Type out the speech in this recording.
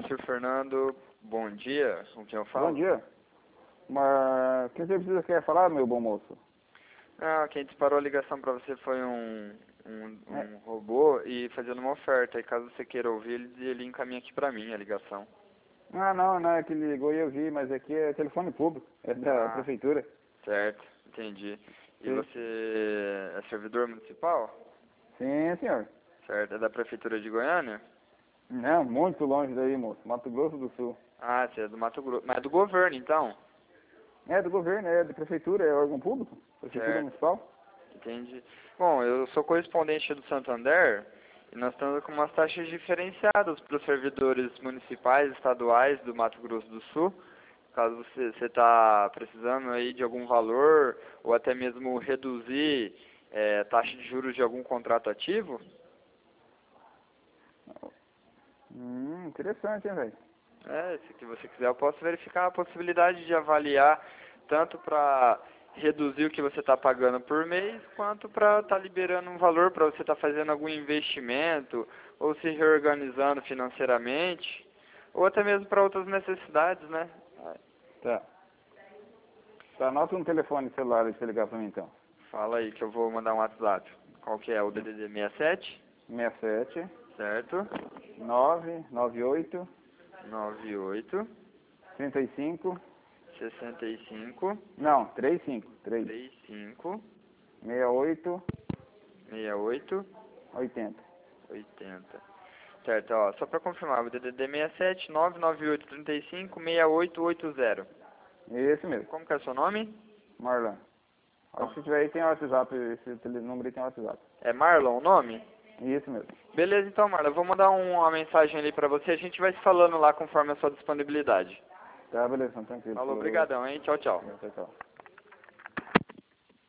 Moacir Fernando, bom dia, com quem eu falo? Bom dia. Mas o que você quer falar, meu bom moço? Ah, quem disparou a ligação para você foi um robô e fazendo uma oferta. E caso você queira ouvir, ele encaminha aqui para mim a ligação. Ah, não, é que ligou e eu vi, mas aqui é telefone público, é da Ah, prefeitura. certo, entendi. E Sim. você é servidor municipal? Sim, senhor. Certo, é da prefeitura de Goiânia? Não, muito longe daí, moço. Mato Grosso do Sul. Ah, você é do Mato Grosso. Mas é do governo, então? É do governo, é da prefeitura, é órgão público, prefeitura Certo, municipal. entendi. Bom, eu sou correspondente do Santander e nós estamos com umas taxas diferenciadas para os servidores municipais, estaduais do Mato Grosso do Sul. Caso você está precisando aí de algum valor ou até mesmo reduzir taxa de juros de algum contrato ativo. Interessante, hein, velho? Se que você quiser, eu posso verificar a possibilidade de avaliar tanto para reduzir o que você está pagando por mês, quanto para estar liberando um valor para você estar fazendo algum investimento ou se reorganizando financeiramente, ou até mesmo para outras necessidades, né? Tá. Tá, anota um telefone celular aí pra você ligar pra mim, então. Fala aí que eu vou mandar um WhatsApp. Qual que é? O DDD 67, 67 certo? 998 98 35. 65 Não, 35. 35 68 68 80. 80. Certo, ó, só para confirmar, o DDD 67 998 35 6880. Esse mesmo, Como que é o seu nome? Marlon. Ó, se tiver aí tem WhatsApp, esse número aí tem WhatsApp. É Marlon o nome? Isso mesmo. Beleza, então, Marlon, eu vou mandar uma mensagem ali para você, a gente vai se falando lá conforme a sua disponibilidade. Tá, beleza, então, tranquilo. Falou, obrigadão, hein? Tchau, tchau. Tchau, tchau.